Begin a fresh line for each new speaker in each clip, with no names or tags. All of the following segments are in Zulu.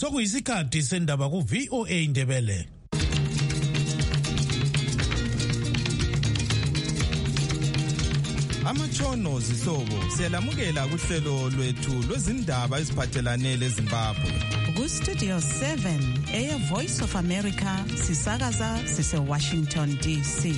Sokuyisikhathi sendaba ku VOA Indebele.
Amatshono zihlobo siyalamukela kuhlelo lwethu lwezindaba eziphathelane leZimbabwe.
Ku Studio 7 Air Voice of America sisakaza sise Washington DC.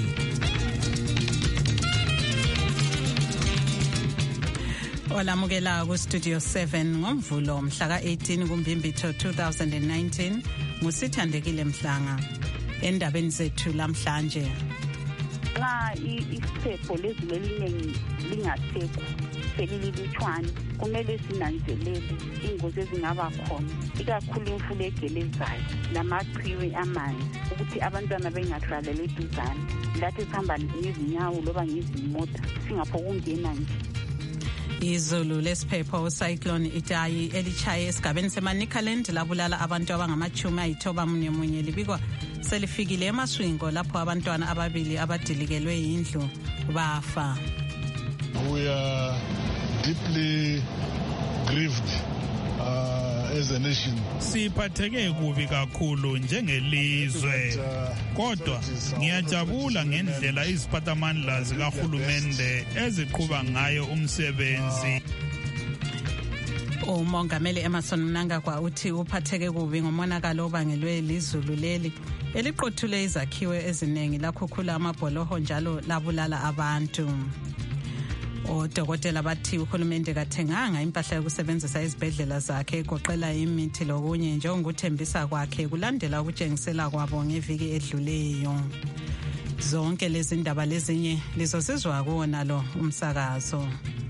Olamukela ku Studio 7 ngomvulo mhla ka-18 kuMbimbithi 2019 ngusithandekile Mhlanga. Endabeni zethu lamhlanje.
Nxa isipho lezilelinye lingasekho selililutshwane kumele sinanzelele ingozi ezingaba khona ikakhulu imfula egelezayo lamachwe amanzi ukuthi abantwana bengathwaleli eduzane lathi sihamba ngezinyawo loba ngezimota singaphokungena nje.
Izulu lesiphepho cyclone Itayi elichaye esigabeni seManicaland labulala abantu abangama-91 libikwa selifikile eMaswingo lapho abantwana ababili abadilikelwe yindlu bafa.
We are deeply grieved as a nation.
Siphatheke kubi kakhulu njengelizwe. Kodwa ngiyajabula ngendlela iziphathamandla zikahulumende eziqhuba ngayo umsebenzi.
Umongameli Emmerson Mnangagwa uthi uphatheke kubi ngomonakalo obangelwe lizulu leli eliqothule izakhiwo eziningi lakhukhula amabholoho njalo labulala abantu. Odokotela bathi uhulumende kathenganga impahla yokusebenzisa izibhedlela zakhe egoqela imithi lokunye njengokuthembisa kwakhe kulandela ukutshengisela kwabo ngeviki edluleyo. Zonke lezi ndaba lezinye lizosizwa kuwona lo umsakazo.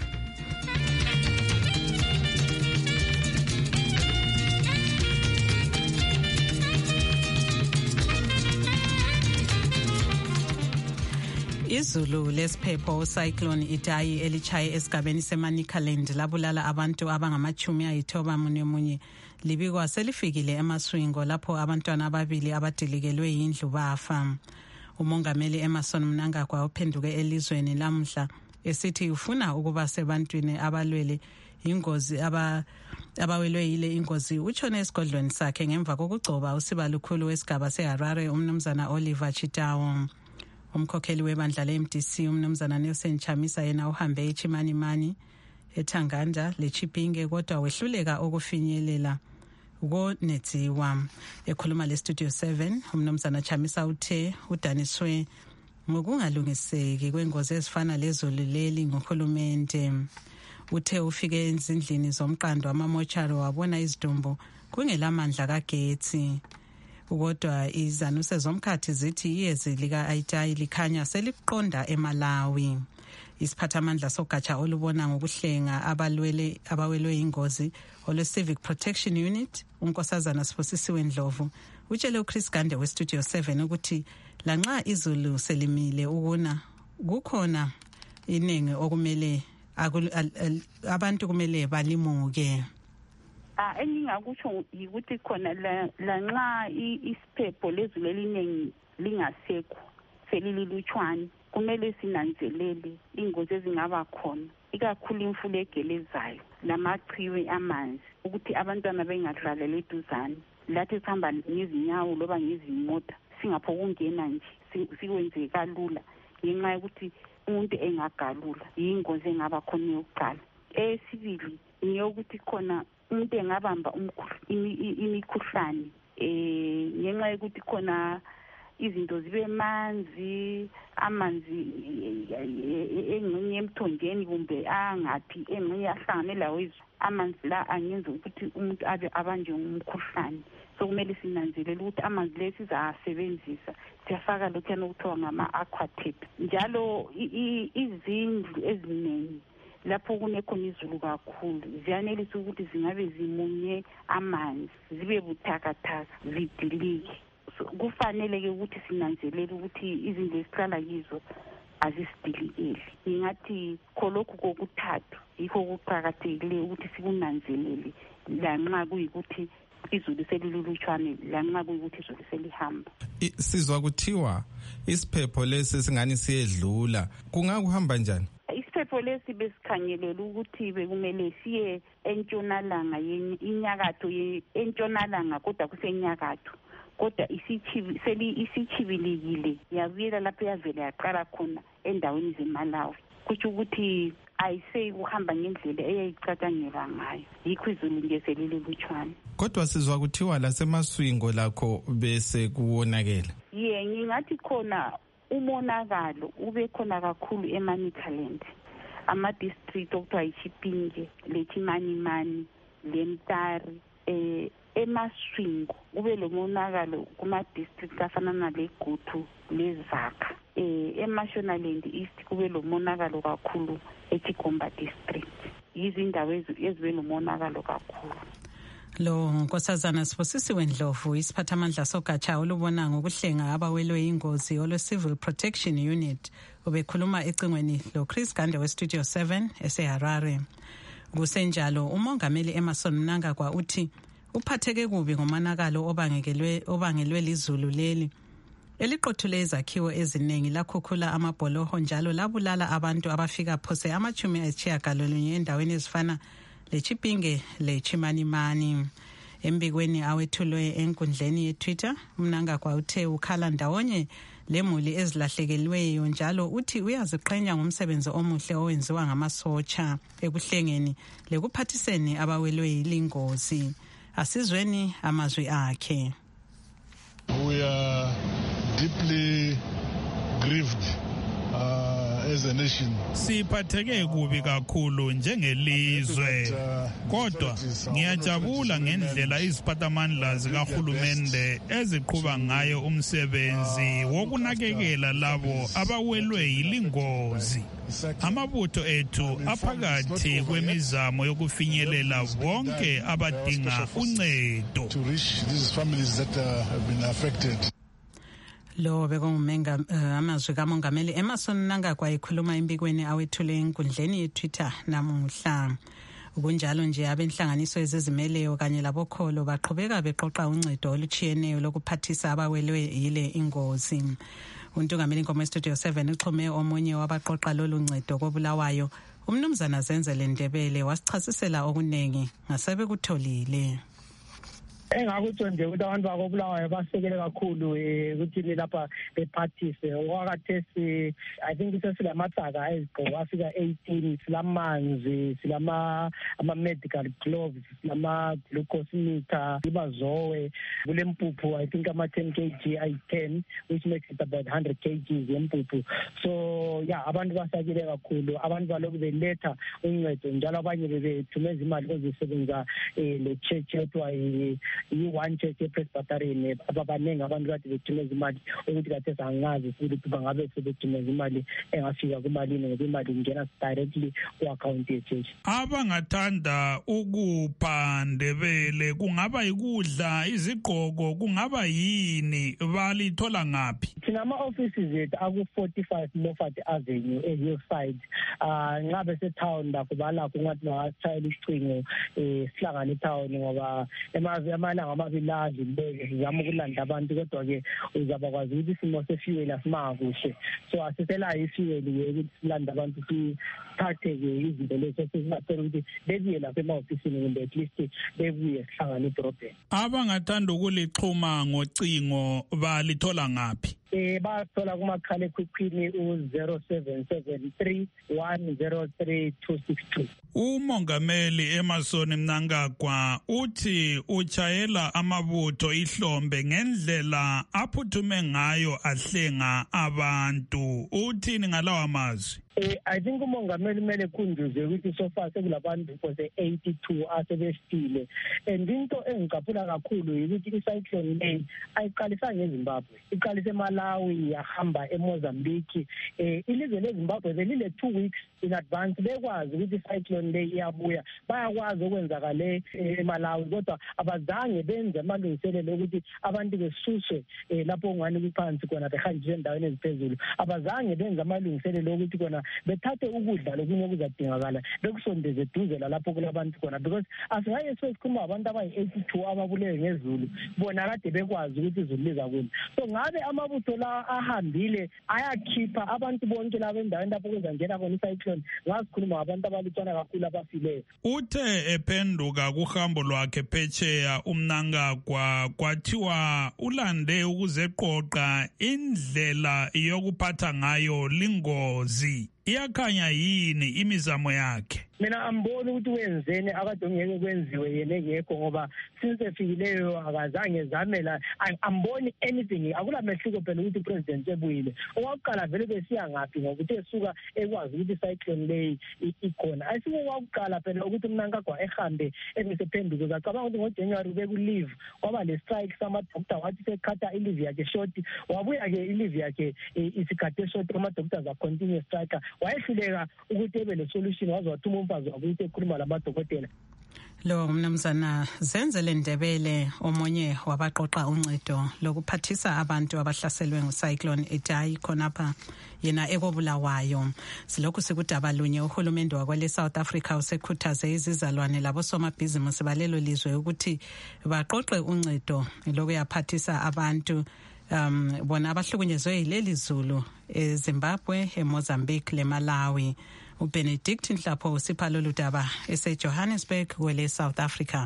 Izulu lesiphepho cyclone Itayi elichaye esigabeni seManicaland labulala abantu abangama-91 libikwa selifikile eMaswingo lapho abantwana ababili abadilikelwe yindlu bafa. Umongameli Emmerson Mnangagwa uphenduke elizweni lamhla esithi ufuna ukuba sebantwini abalwele ingozi abawelwe yile ingozi utshone esigodlweni sakhe ngemva kokugcoba usiba lukhulu wesigaba seHarare umnumzana Oliver Chitawo. Umkhokheli webandla le-MDC umnumzana Nelson Chamisa yena uhambe eChimanimani eThanganda leChipinge kodwa wehluleka ukufinyelela ukonedziwa. Ekhuluma le-Studio 7 umnumzana Chamisa uthe udaniswe ngokungalungiseki kwengozi ezifana lezulu leli ngohulumende. Uthe ufike ezindlini zomqando amamochari wabona izidumbu kungelamandla kagetsi. Kodwa izanuse zomkhathi zithi iyezi lika-Itayi likhanya seliqonda eMalawi. Isiphathamandla sogatsha olubona ngokuhlenga abawelwe ingozi olwe-Civic Protection Unit unkosazana Sibusisiwe Ndlovu utshele uChris Gande we-Studio 7 ukuthi lanxa izulu selimile ukuna kukhona iningi okumele abantu kumele balimuke.
Engingakusho ukuthi khona lanxa isiphepho lezilelinye lingasekho selililutshwane kumele sinanzelele ingozi ezingaba khona ikakhulu imfula egelezayo lamachwe amanzi ukuthi abantwana bengathwaleli eduzane lathi sihamba ngezinyawo loba ngezimota singaphokungena nje sikwenze kalula ngenxa yokuthi umuntu engagalula yingozi engaba khona yokuqala. Esibili ngiyokuthi khona umuntu engabamba imikhuhlane ngenxa yokuthi khona izinto zibe amanzi engxenye emthonjeni kumbe angaphi engxenye ahlangane lawo amanzi la angenza ukuthi umuntu abanjwe ngumkhuhlane. So kumele sinanzelele ukuthi amanzi lesi sizasebenzisa siyafaka lokhu okuthiwa ngama-aquatep njalo izindlu eziningi lapho kunekhona izulu kakhulu ziyanelisa ukuthi zingabe zimunye amanzi zibe buthakathaka zidilike. Kufanele-ke ukuthi sinanzelele ukuthi izindlu esihlala kizo azisidilikeli. Ngingathi khonokhu kokuthathu yikho kuqakathekileyo ukuthi sikunanzelele lanxa kuyikuthi izulu selilulutshwane lanxa kuyikuthi izulu selihamba.
Sizwa kuthiwa isiphepho lesi singani siyedlula kungakuhamba njani?
isifo lesi besikhangelela ukuthi bekumele siye entshonalanga inyakatho entshonalanga kodwa kusenyakatho kodwa isichibilikile yabuyela lapho yavela yaqala khona endaweni zeMalawi kuthi ukuthi ayise ukuhamba ngendlela eyayicatshangela ngayo yikho izulu nje selilutshwane.
Kodwa sizwa kuthiwa laseMaswingo lakho bese kuwonakela.
Ngingathi khona umonakalo ube khona kakhulu eManicaland ama-district okuthiwa yiChipinge leChimanimani leMtari eMaswingo kube lo monakalo kuma-district afana naleGutu leZakha eMashonaland East kube lo monakalo kakhulu eChigomba district yizindawo ezibe lo monakalo kakhulu.
Lo Nkosazana Sibusisiwe Ndlovu isiphathamandla sogatsha olubona ngokuhlenga abawelwe ingozi olwe-Civil Protection Unit ubekhuluma ecingweni lo Chris Gande we-Studio 7 eseHarare. Kusenjalo umongameli Emmerson Mnangagwa uthi uphatheke kubi ngomonakalo obangelwe lizulu leli eliqothule izakhiwo eziningi lakhukhula amabholoho njalo labulala abantu abafika phose ama-90 endaweni ezifana leChipinge leChimanimani. Embikweni awethulwe enkundleni yeTwitter uMnangagwa uthe ukhala ndawonye lemuli ezilahlekelweyo njalo uthi uyaziqhenya ngomsebenzi omuhle owenziwa ngamasotsha ekuhlengeni lekuphathiseni abawelwe yilingozi. Asizweni amazwi akhe.
We are deeply grieved as a nation.
Siphatheke kubi kakhulu njengelizwe kodwa ngiyajabula ngendlela iziphathamandla zikahulumende eziqhuba ngayo umsebenzi wokunakekela labo abawelwe yilingozi. Amabutho ethu aphakathi kwemizamo yokufinyelela bonke abadinga uncedo.
To reach these families that have been affected.
Lo bekungumenga amazwi kamongameli Emmerson Mnangagwa ekhuluma embikweni awethule enkundleni yeTwitter namuhla. Kunjalo nje abenhlanganiso ezizimeleyo kanye labokholo baqhubeka beqoqa uncedo oluchiyeneyo lokuphathisa abawelwe yile ingozi. Untungameli Nkomo Studio 7 uxhume omunye wabaqoqa lolu ncedo koBulawayo umnumzana Zenzele Ndebele wasichasisela okunengi ngasebe kutholile.
Engakutsho nje ukuthi abantu bakoBulawayo basekele kakhulu ukuthi lapha bephathise okwakathesi I think sesilamathaka ezigqoko afika 18 silamanzi ama-medical gloves silama-glucose meter ibazowe kulempuphu I think ama-10 kg ayi-10 which makes it about 100 kg yempuphu. So abantu basakile kakhulu abantu balokhu beletha uncedo njalo abanye bebethumeza imali ezisebenza le church yetwa i-one church ePresbyterian abaningi abantu kade bethumeza imali ukuthi kade sangazi ukuthi bangabe sebethumeza imali engafika kumalini ngoba imali ingena directly ku-account ye-church.
Abangathanda ukupha Ndebele kungaba yikudla izigqoko kungaba yini balithola ngaphi?
Thina ama-offices ethu aku-45 Moffat Avenue e-Hillside nxa besetown lakho balakho ungathi bangasitshayela isicingo sihlangane etown ngoba amalanga amabili adlulile sizama ukulanda abantu kodwa-ke uzabakwazi ukuthi isimo sefuel asimakuhle so asiselayo ifuel-ke ukuthi silande abantu sithathe-ke izinto lezo sesibacela ukuthi bebuye lapha ema-ofisini kumbe at least bebuye sihlangane edorobheni.
Abangathanda ukulixhuma ngocingo balithola ngaphi?
Bathola kumakhala ekhukhwini u-0773 103 262.
Umongameli Emmerson Mnangagwa uthi uchayela amabutho ihlombe ngendlela aphuthume ngayo ahlenga abantu. Uthini ngalawa amazwi?
I think umongameli kumele khunduze ukuthi so far sekulabantu phose 82 asebefile and into engiqaphula kakhulu ukuthi icyclone le ayiqalisa ngeZimbabwe iqalise eMalawi yahamba eMozambique ilizwe leZimbabwe belile 2 weeks in advance bekwazi ukuthi icyclone le iyabuya bayakwazi okwenzakale eMalawi kodwa abazange benze amalungiselelo ukuthi abantu besuswe lapho ngani kuphansi kona behanjiswe endaweni eziphezulu abazange benze amalungiselelo ukuthi kona khona bethathe ukudla lokunye okuzadingakala bekusondeze eduzela lapho kulabantu khona, because asingeke sesikhuluma abantu abayi-82 ababulewe ngezulu bona kade bekwazi ukuthi izulu lizakuna. So ngabe amabutho la ahambile ayakhipha abantu bonke laba endaweni lapho kuzangena khona icyclone, ngazikhuluma ngabantu abalutshwana kakhulu abafileyo.
Uthe ephenduka kuhambo lwakhe phetsheya uMnangagwa kwathiwa ulande ukuzeqoqa indlela yokuphatha ngayo lingozi. Iyakhanya yini imizamo yakhe?
Mina amboni ukuthi wenzeni akade ngeke kwenziwe yena engekho, ngoba since efikileyo akazange zamela. Amboni anything. Akula mehluko phela ukuthi upresident ebuyile. Owakuqala vele besiya ngaphi ngokuthi esuka ekwazi ukuthi icyclone leyi ikhona. Ayisike owakuqala phela ukuthi uMnangagwa ehambe emisephenduko. Zacabanga ukuthi ngoJanuary bekuleave kwaba le strike sama-doctor wathi sekhatha i-leave yakhe short. Wabuya-ke i-leave yakhe isikhathe short, ama-doctors a-continue strike. Wayehluleka ukuthi ebe le-solution, waze wathuma umfazi wakuthi ekhuluma lamadokotela.
Lo mnumzana Zenzele Ndebele omunye wabaqoqa uncedo lokuphathisa abantu abahlaselwe ngucyclone Idai khonapha yena ekobulawayo. Silokhu sikudaba lunye uhulumende wakwele South Africa usekhuthaze izizalwane labosomabhizinisi balelo lizwe ukuthi baqoqe uncedo lokuyaphathisa abantu bona abahlukunyezwe yileli zulu eZimbabwe, eMozambique leMalawi. uBenedict Nhlapho usipha lolu daba eseJohannesburg kwele South Africa.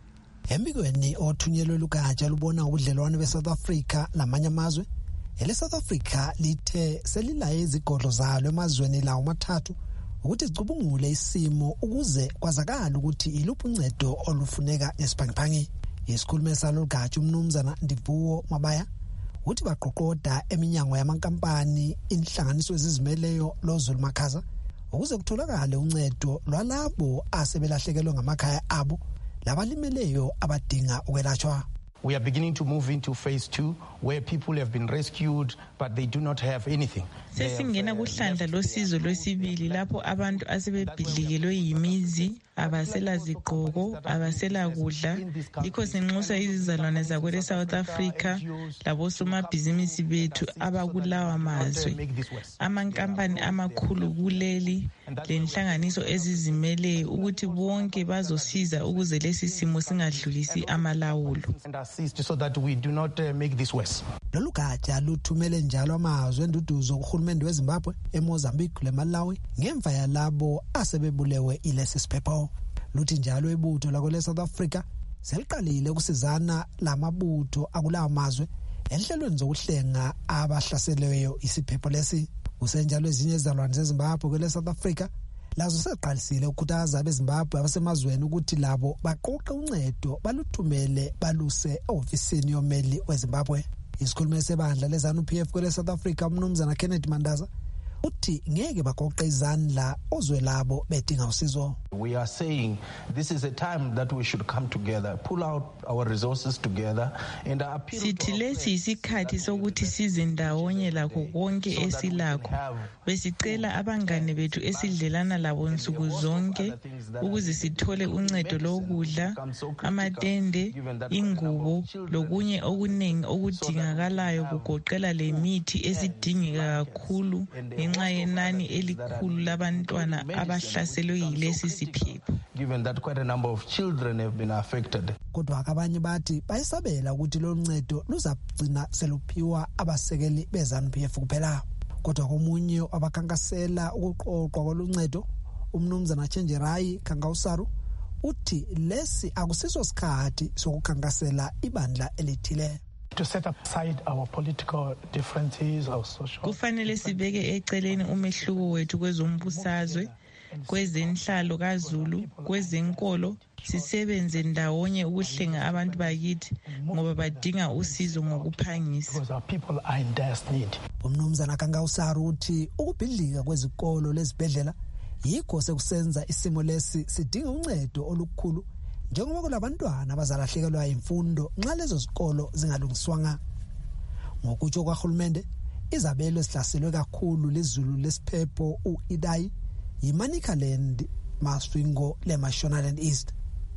Embikweni othunyelwe lugatsha lubona ubudlelwane beSouth Africa lamanye amazwe, South Africa lithe selilaye izigodlo zalo emazweni lawo mathathu ukuthi icubungule isimo ukuze kwazakala ukuthi iluphi uncedo olufuneka esiphangiphangi. Isikhulume salo lugatsha uMnumzana Ndivuwo Mabaya uthi baqoqoda eminyango yamankampani inhlanganiso ezizimeleyo loZulu Makhaza ukuze kutholakale uncedo lwalabo asebelahlekelwe ngamakhaya abo labalimeleyo abadinga ukwelashwa.
We are beginning to move into phase 2 where people have been rescued but they do not have anything.
Sesingena kuhlandla losizo lwesibili lapho abantu asebebhidlikelwe yimizi, abasela zigqoko, abasela kudla. Likho sinxusa izizalwane zakwele South Africa labosomabhizinisi bethu abakulawa mazwe. Amankampani amakhulu kuleli lenhlanganiso ezizimeleyo ukuthi bonke bazosiza ukuze lesi simo singadlulisi amalawulo.
So that we do not make this worse.
Lolu gatsha luthumele njalo amazwe enduduzo kuhulumende weZimbabwe, eMozambique leMalawi ngemva yalabo asebebulewe ilesi siphepho. Luthi njalo ibutho lakwele South Africa seliqalile ukusizana lamabutho akulawa mazwe enhlelweni zokuhlenga abahlaseleyo isiphepho lesi. Usenjalo ezinye izizalwane zeZimbabwe kwele South Africa lazo seqalisile ukukhuthaza abeZimbabwe abasemazweni ukuthi labo baqoqe uncedo baluthumele baluse ofisini yomeli weZimbabwe. Isikhulume sebandla leZANU-PF kwele South Africa uMnumzana Kenneth Mandaza uthi ngeke baqoqe izandla ozwe labo bedinga usizo.
We are saying this is a time that we should come together, pull out our resources together and appeal.
Sithi lesi isikhathi sokuthi size ndawonye lakho konke esilakho. Besicela abangane bethu esidlelana labo nsuku zonke ukuze sithole uncedo lokudla, amatende, ingubo lokunye okuningi okudingakalayo kugoqela lemithi esidingeka kakhulu ngenxa yenani elikhulu labantwana abahlaselwe yilesi siphepho.
Given that quite a number of children have been affected.
Kodwa abanye bathi bayisabela ukuthi lo ncedo luzagcina seluphiwa abasekeli beZANU-PF kuphela. Kodwa komunye abakhankasela ukuqoqwa koluncedo uMnumzana Chenjerai Kangausaru uthi lesi akusiso sikhathi sokukhankasela ibandla elithile.
To set aside our political differences, our social.
Kufanele sibeke eceleni umehluko wethu kwezombusazwe, kwezenhlalo kaZulu, kwezenkolo, sisebenze ndawonye ukuhlenga abantu bakithi ngoba badinga usizo ngokuphangisa.
Because our people are in dire need.
Umnumzana Kangausaru uthi ukubhidlika kwezikolo lezibhedlela yikho sekusenza isimo lesi sidinga uncedo olukhulu njengoba kulabantwana abazalahlekelwa imfundo nxa lezo zikolo zingalungiswanga. Ngokutsho kwaHulumende, izabelo esihlaselwe kakhulu lezulu lesiphepho uIdai yiManicaland, Masvingo leMashonaland East.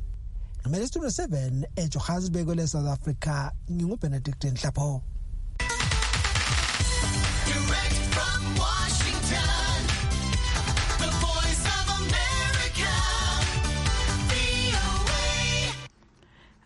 Nomele Studio 7 eJohannesburg le South Africa, nginguBenedict Nhlapho.
Direct from Washington,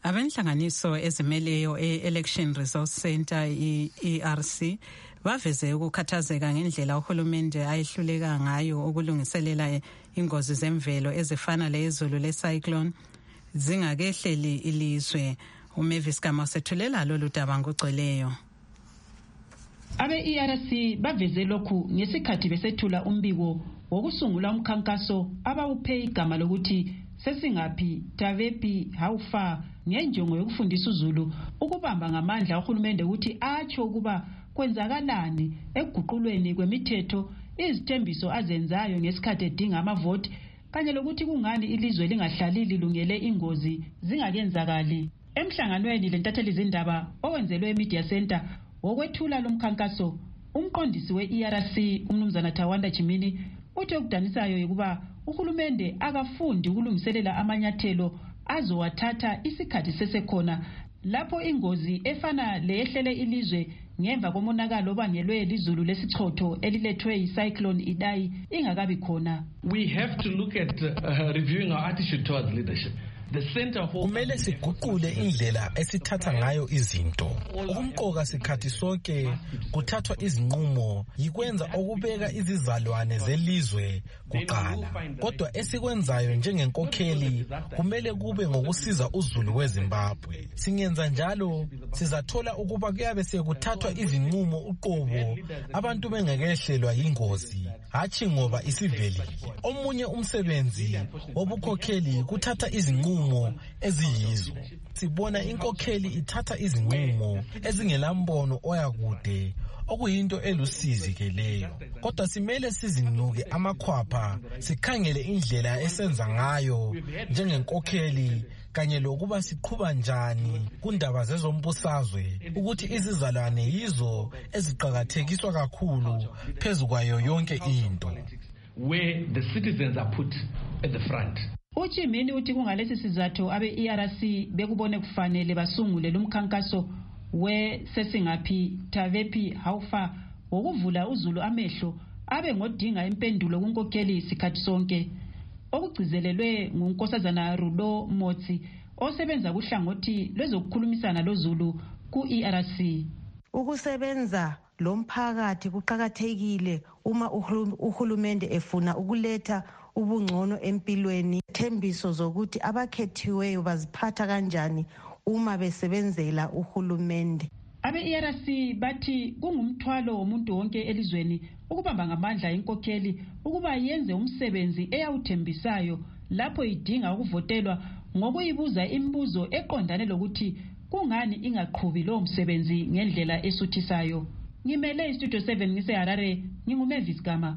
Abenhlanganiso ezimeleyo e-Election Resource Center ERC baveze ukukhathazeka ngendlela uhulumende ayehluleka ngayo ukulungiselela ingozi zemvelo ezifana lezulu le-cyclone zingakehleli ilizwe. uMavis Gama sethulela lolu daba ngogcweleyo.
Abe-ERC baveze lokhu ngesikhathi besethula umbiko wokusungula umkhankaso abawuphe igama lokuthi sesingaphi Tavephi How Far ngenjongo yokufundisa uZulu ukubamba ngamandla uhulumende ukuthi atsho ukuba kwenzakalani ekuguqulweni kwemithetho izithembiso azenzayo ngesikhathi edinga amavoti kanye lokuthi kungani ilizwe lingahlali lilungele ingozi zingakenzakali. Emhlanganweni lentatheli zindaba owenzelwe eMedia Center wokwethula lomkhankaso umqondisi we-ERC umnumzana Thawanda Chimini uthi okudanisayo ukuba uhulumende akafundi ukulungiselela amanyathelo azowathatha isikhathi sesekhona lapho ingozi efana leyehlele ilizwe ngemva komonakalo obangelwe lizulu lesichotho elilethwe yicyclone Idai ingakabi khona.
We have to look at reviewing our attitude towards leadership. Kumele siguqule indlela esithatha ngayo izinto. Okumqoka sikhathi sonke kuthathwa izinqumo yikwenza okubeka izizalwane zelizwe kuqala. Kodwa esikwenzayo njengenkokheli kumele kube ngokusiza uZulu weZimbabwe. Singenza njalo sizathola ukuba kuyabe sekuthathwa izinqumo uqobo abantu bengekehlelwa ingozi, hathi ngoba isivelile. Omunye umsebenzi wobukhokheli kuthatha izinqumo eziyizo. Sibona inkokheli ithatha izinqumo ezingelambono oyakude okuyinto elusizi ke leyo. Kodwa simele sizinuke amakhwapha sikhangele indlela esenza ngayo njengenkokheli kanye lokuba siqhuba njani kundaba zezombusazwe ukuthi izizalwane yizo eziqhakathekiswa kakhulu phezukwayo yonke into. Where the citizens are put at the front.
Uchimini uthi kungalesi sizathu abe-ERC bekubone kufanele basungule lumkhankaso sesingaphi Tavephi How Far wokuvula uZulu amehlo abe ngodinga impendulo kunkokheli sikhathi sonke. Okugcizelelwe ngunkosazana Rudo Motsi osebenza kuhlangothi lwezokukhulumisana loZulu ku-ERC.
Ukusebenza lomphakathi kuqhakathekile uma uhulumende efuna ukuletha ubungcono empilweni. Thembiso zokuthi abakhethiweyo baziphatha kanjani uma besebenzela uhulumende.
Abe-ERC bathi kungumthwalo womuntu wonke elizweni ukubamba ngamandla inkokheli ukuba yenze umsebenzi eyawuthembisayo lapho idinga ukuvotelwa ngokuyibuza imibuzo eqondane lokuthi kungani ingaqhubi lo msebenzi ngendlela esuthisayo. Ngimele iStudio 7 ngiseHarare, nginguMavis Gama.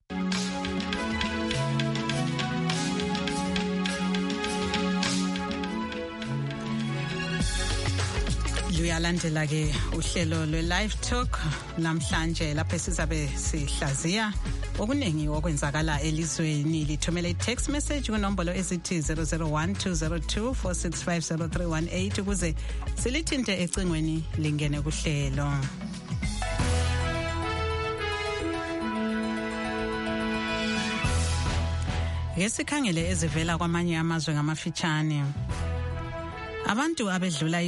Luyalandela ke uhlelo lwe-Live Talk namhlanje lapho sizabe sihlaziya okuningi okwenzakala elizweni. Lithumele i-text message kunombolo ezithi 0012024650318 ukuze silithinte ecingweni lingene kuhlelo. Ngesikhangele ezivela kwamanye amazwe ngamafitshane. Abantu abedlula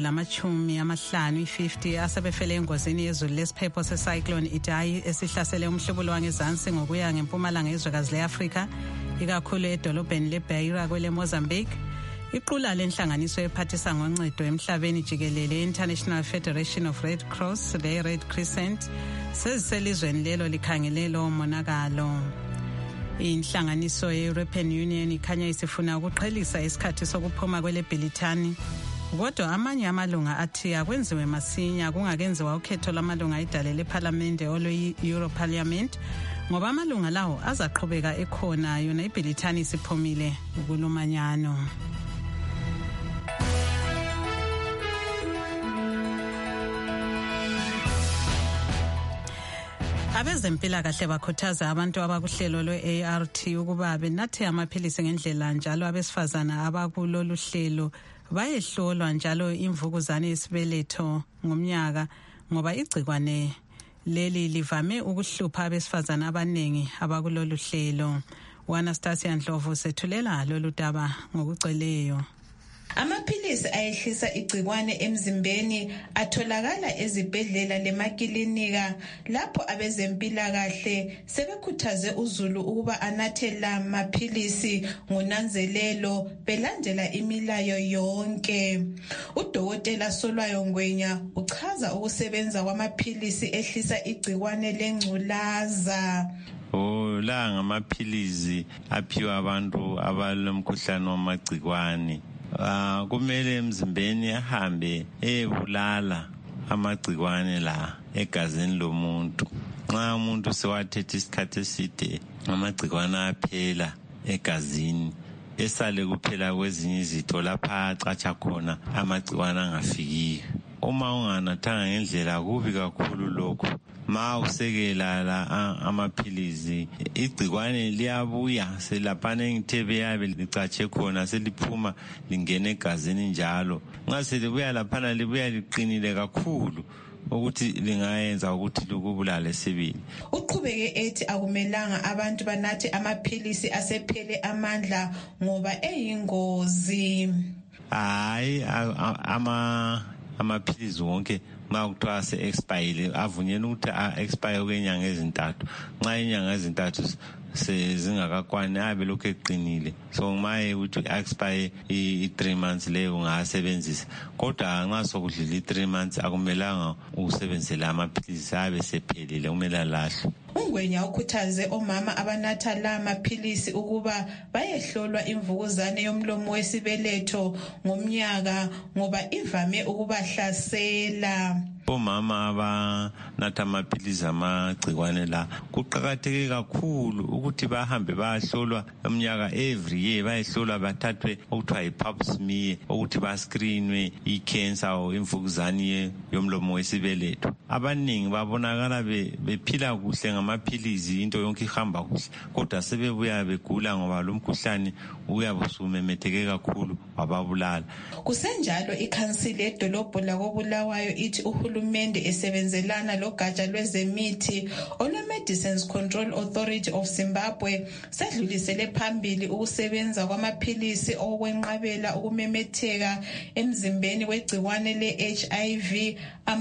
150 asebefele engozini yezulu lesiphepho secyclone Idai esihlasele umhlobulo wangezansi ngokuya ngempumalanga yezwekazi le-Afrika ikakhulu edolobheni leBeira kwele Mozambique. Iqula lenhlanganiso ephathisa ngoncedo emhlabeni jikelele International Federation of Red Cross le Red Crescent seziselizweni lelo likhangele lo monakalo. Inhlanganiso ye-European Union ikhanya isifuna ukuqhelisa isikhathi sokuphuma kweleBhilithani. Kodwa amanye amalunga athi akwenziwe masinya kungakenziwa ukhetho lamalunga idale leParliamente olwe-Euro Parliament ngoba amalunga lawo azaqhubeka ekhona yona iBhilithani isiphumile ukulumanyano. Abezempilakahle bakhuthaza abantu abakuhlelo lwe-ART ukuba benathe amaphilisi ngendlela njalo abesifazana abakulolu hlelo bayehlolwa njalo imvukuzane yesibeletho ngomnyaka ngoba igcikwane leli livame ukuhlupha abesifazana abaningi abakulolu hlelo. Anastasia Ndlovu sethulela lolu daba ngokugcweleyo.
Amaphilisi ayehlisa igcikwane emzimbeni atholakala ezibhedlela lemakilinika lapho abezempilakahle sebekhuthaze uzulu ukuba anathe la maphilisi ngonanzelelo belandela imilayo yonke. Udokotela Solwayo Ngwenya uchaza ukusebenza kwamaphilisi ehlisa igcikwane lengculaza.
La ngamaphilisi aphiwa abantu abalomkhuhlane wamagcikwane. Kumele emzimbeni ahambe ebulala amagcikwane la egazini lomuntu. Nxa umuntu sewathethe isikhathi eside amagcikwane aphela egazini, esale kuphela kwezinye izitho lapha acatsha khona amagcikwane angafikiyo. Uma unganathanga ngendlela kubi kakhulu lokho. Ma usekela la amaphilizi igcikwane liyabuya selaphana ngithebe yabe licatshe khona seliphuma lingene egazini njalo. Nxa selibuya laphana libuya liqinile kakhulu ukuthi lingayenza ukuthi likubulale sibili.
Uqhubeke ethi akumelanga abantu banathe amaphilisi asephele amandla ngoba eyingozi.
Hayi amaphilisi wonke ma kuthiwa se-expire avunyelwe ukuthi a-expire kwenyanga ezintathu. Nxa inyanga ezintathu sezingakakwani abe lokhu eqinile, so maye ukuthi expire i-3 months leyo ungasebenzisa. Kodwa nxa sokudlula i-3 months akumelanga usebenzise amaphilisi abe sephelile, kumele alahlwe.
Ungwenya ukhuthaze omama abanatha la maphilisi ukuba bayehlolwa imvukuzane yomlomo wesibeletho ngomnyaka ngoba ivame ukubahlasela.
Omama abanatha amaphilisi amagcikwane la kuqakatheke kakhulu ukuthi bahambe bayahlolwa umnyaka every year, bayehlolwa bathathwe okuthiwa yi-pap smear ukuthi bascreenwe i-cancer or imvukuzane yomlomo wesibeletho. Abaningi babonakala bephila kuhle ngamaphilisi, into yonke ihamba kuhle, kodwa sebebuya begula ngoba lo mkhuhlane uyabe usumemetheke kakhulu wababulala.
Kusenjalo ikhansili edolobho lakoBulawayo ithi uhulumende esebenzelana logatsha lwezemithi olwe-Medicines Control Authority of Zimbabwe sedlulisele phambili ukusebenza kwamaphilisi okwenqabela ukumemetheka emzimbeni wegciwane le-HIV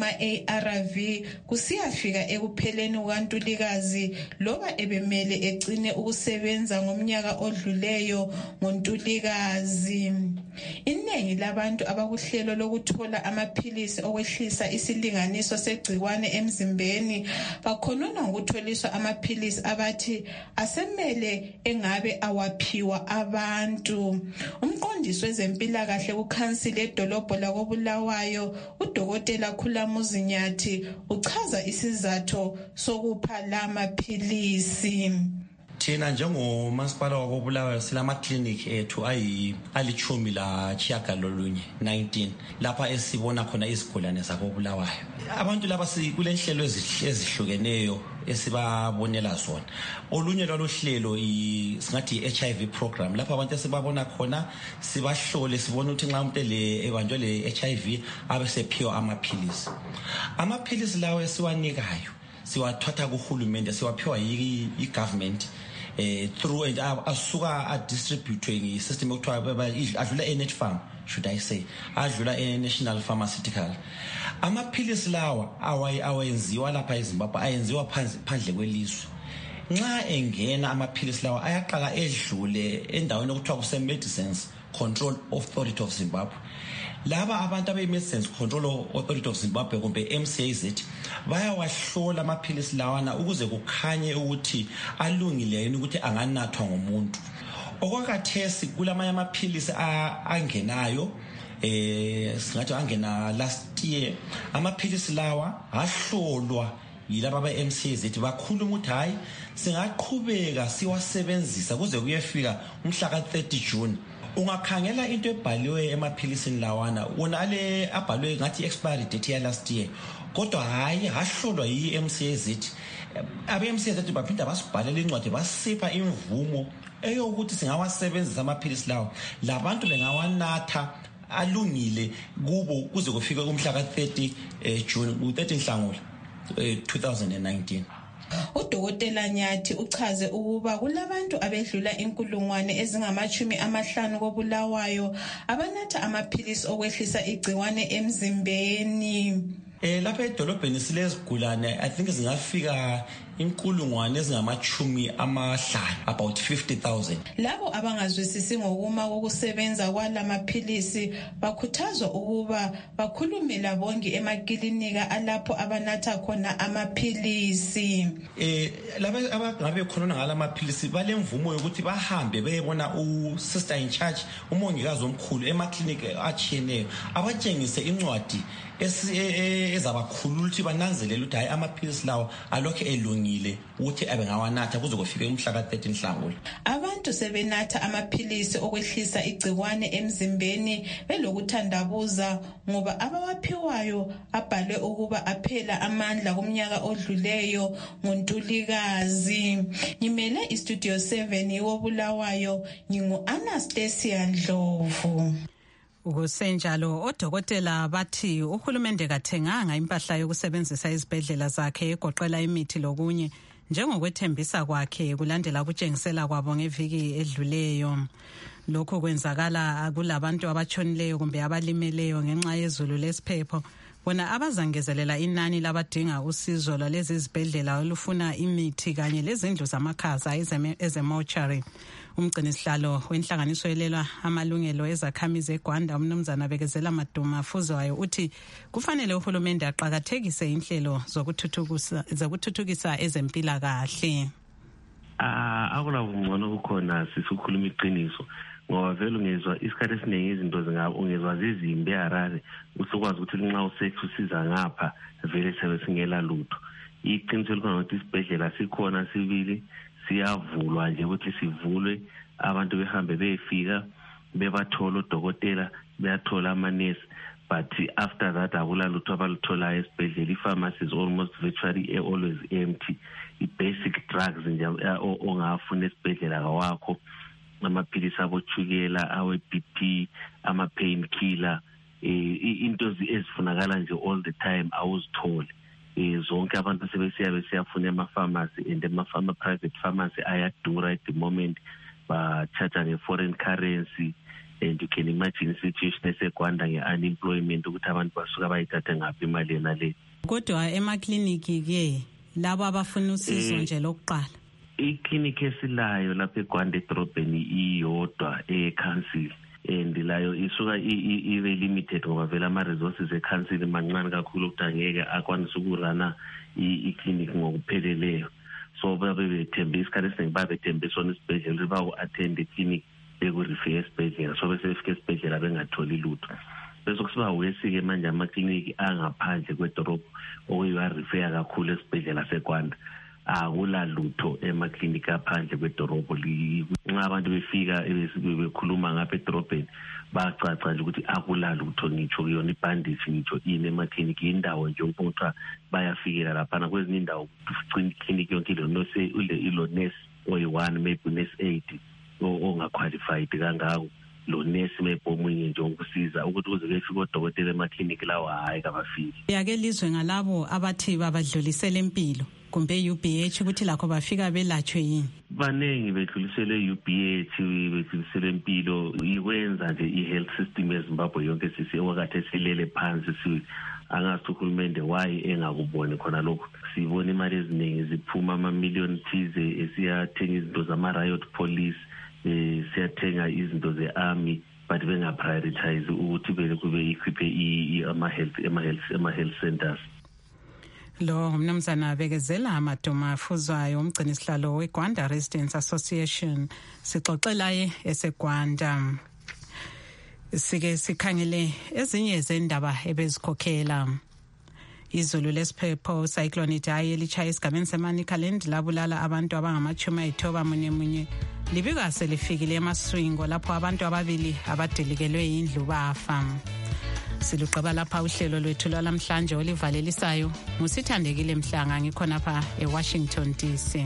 ama-ARV kusiyafika ekupheleni kukaNtulikazi loba ebemele egcine ukusebenza ngomnyaka odluleyo ngoNtulikazi. Iningi labantu abakuhlelo lokuthola amaphilisi okwehlisa isilinganiso segciwane emzimbeni bakhonona ngokutholiswa amaphilisi abathi asemele engabe awaphiwa abantu. Umqondisi wezempilakahle kukhansili edolobho lakoBulawayo uDokotela Khulamuzi Nyathi uchaza isizathu sokupha la maphilisi.
Thina njengomasipala wakoBulawayo silamaklinikhi ethu alichumi la chiyagalolunye 19 lapha esibona khona izigulane zakoBulawayo. Abantu laba kulenhlelo ezihlukeneyo esibabonela zona. Olunye lwaluhlelo singathi i-HIV program lapha abantu esibabona khona sibahlole sibone ukuthi nxa umuntu ebanjwe le-HIV abe sephiwa amaphilisi. Amaphilisi lawo esiwanikayo siwathatha kuhulumende, siwaphiwa yi-government through and asuka adistributwe ngisystem okuthiwa adlula eNetfarm, should I say, adlula eNational Pharmaceutical. Amaphilisi lawa awenziwa lapha eZimbabwe ayenziwa phandle kwelizwe. Nxa engena amaphilisi lawa ayaqala edlule endaweni okuthiwa kuse-Medicines Control Authority of Zimbabwe. Laba abantu abe-Medicines Control Authority of Zimbabwe kumbe MCAZ bayawahlola amaphilisi lawana ukuze kukhanye ukuthi alungile yini ukuthi anganathwa ngomuntu. Okwakhathesi kulamanye amaphilisi angenayo singathi angena last year. Amaphilisi lawa ahlolwa yilaba be-MCAZ bakhuluma ukuthi hayi singaqhubeka siwasebenzisa kuze kuyefika umhla ka-30 June. Ungakhangela into ebhaliwe emaphilisini lawana wona ale abhaliwe ngathi expiry date ya last year, kodwa hayi hahlolwa yi-MCAZ. Abe-MCAZ baphinda basibhalela incwadi basipha imvumo eyokuthi singawasebenzisa amaphilisi lawo, labantu bengawanatha alungile kubo kuze kufike umhla ka-30 June 30 Nhlangula 2019.
Udokotela Nyathi uchaze ukuba kulabantu abedlula 50,000 koBulawayo abanatha amaphilisi okwehlisa igciwane emzimbeni.
Lapha edolobheni silezigulane I think zingafika 50,000 about 50,000.
Labo abangazwisisi ngokuma kokusebenza kwalamaphilisi bakhuthazwa ukuba bakhulume labongi emakilinika alapho abanatha khona amaphilisi.
Laba abangabe khona ngalamaphilisi balemvumo yokuthi bahambe beyebona usister in charge umongikazi omkhulu emaklinika atshiyeneyo abatshengise incwadi ezabakhulula ukuthi bananzelele ukuthi hayi amaphilisi lawo alokho elungile ukuthi abengawanatha kuze kufike umhla ka-13 Nhlangula.
Abantu sebenatha amaphilisi okwehlisa igciwane emzimbeni belokuthandabuza ngoba abawaphiwayo abhalwe ukuba aphela amandla kumnyaka odluleyo ngoNtulikazi. Ngimele iStudio 7 woBulawayo ngingu-Anastasia Ndlovu.
Ukusenjalo odokotela bathi uhulumende kathenganga impahla yokusebenzisa izibhedlela zakhe egoqela imithi lokunye njengokwethembisa kwakhe kulandela ukutshengisela kwabo ngeviki edluleyo. Lokho kwenzakala kulabantu abatshonileyo kumbe abalimeleyo ngenxa yezulu lesiphepho, bona abazangezelela inani labadinga usizo lwalezi zibhedlela olufuna imithi kanye lezindlu zamakhaza ezemortuary. Umgcinisihlalo wenhlanganiso elelwa amalungelo ezakhamizi eGwanda umnumzana Bekezela Maduma Fuzwayo uthi kufanele uhulumende aqhakathekise inhlelo zokuthuthukisa ezempilakahle.
Akulabungcono bukhona sisukhuluma iqiniso ngoba vele ungezwa isikhathi esiningi izinto ungezwa zizimbi eHarare usukwazi ukuthi nxa usiza ngapha vele sebe singela lutho. Iqiniso likhona ukuthi isibhedlela sikhona sibili siyavulwa nje ukuthi sivulwe abantu behambe beyefika bebathola odokotela beyathola amanesi, but after that akula lutho abalutholayo esibhedlela. I-pharmacy is almost virtually always empty. I-basic drugs nje ongafuna esibhedlela kawakho, amaphilisi abochukela, awe-BP, ama-pain killer, into ezifunakala nje all the time awuzitholi. Zonke abantu sebesiyafuna ema-pharmacy and private pharmacy ayadura at the moment, ba-charge nge-foreign currency, and you can imagine i-situation eseGwanda nge-unemployment ukuthi abantu basuka bayithathe ngaphi imali yena le.
Kodwa emakliniki ke labo abafuna usizo nje lokuqala,
iklinikhi esilayo lapha eGwanda edrobheni iyodwa e-council, and layo isuka ibe limited ngoba vele ama-resources e-council mancane kakhulu ukuthi angeke akwanise ukurana iklinikhi ngokupheleleyo. So babe bethembe isikhathi esiningi babethembe sona isibhedlela baku-attend iklinikhi bekurifike esibhedlela, so bese befike esibhedlela bengatholi lutho. Bese kusiba wesike manje amakliniki angaphandle kwedorobho okuyiwa-refer kakhulu esibhedlela seGwanda. Akula lutho emakliniki aphandle kwedorobho. Nxa abantu befika bekhuluma ngapha edorobheni bacaca nje ukuthi akula lutho, ngitsho kuyona ibhanditshi, ngitsho ini emakliniki, indawo nje ukuthiwa bayafikela laphana. Kwezinye indawo ikliniki yonke ilo nurse oyi-1 maybe unurse 8 ongaqualified kangako, lo nurse maybe omunye nje ukusiza ukuthi kuze befike odokotela emakliniki lawo hayi kabafiki.
Yake lizwe ngalabo abathi babadlulisela impilo kumbe UBH ukuthi lakho bafika belatshwe yini?
Banengi bedlulisele UBH, bedlulisele impilo. Ikwenza nje i-health system eZimbabwe yonke wakade silele phansi, angazi uhulumende why engakuboni khona lokho. Sibona imali eziningi ziphuma ama-million thize esiyathenga izinto zama-riot police, siyathenga izinto ze-army, but benga-prioritize ukuthi kube equipe ama-health centers.
Lo umnumzana Bekezela Maduma Fuzwayo umgcinisihlalo weGwanda Residents Association sixoxelaye eseGwanda. Sike sikhangele ezinye zendaba ebezikhokhela. Izulu lesiphepho cyclone Idai elichaya esigabeni seManicaland labulala abantu abangama-91 libika selifikile eMaswingo lapho abantu ababili abadilikelwe yindlu bafa. Siluqaba lapha uhlelo lwethu lwalamhlanje olivalelisayo. Musithandekile Mhlanga ngikhona pha eWashington DC.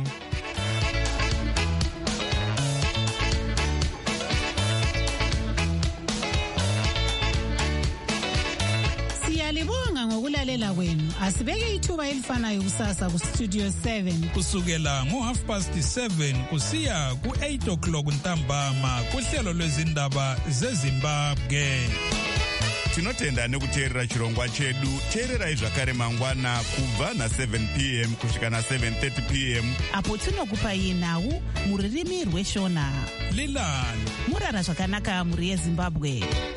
Siyalibonga ngokulalela kwenu. Asibeke ithuba elifanayo kusasa ku Studio 7
kusukela ngo7:30 kusiya ku8 ntambama kuhlelo lwezindaba zeZimbabwe.
Tinotenda nekuteerera chirongwa chedu. Teererai zvakare mangwana kubva na7 p.m. kusvika na7:30 p.m.
apo tinokupai nhau muririmi rweshona.
Lilani
murara zvakanaka muri yeZimbabwe.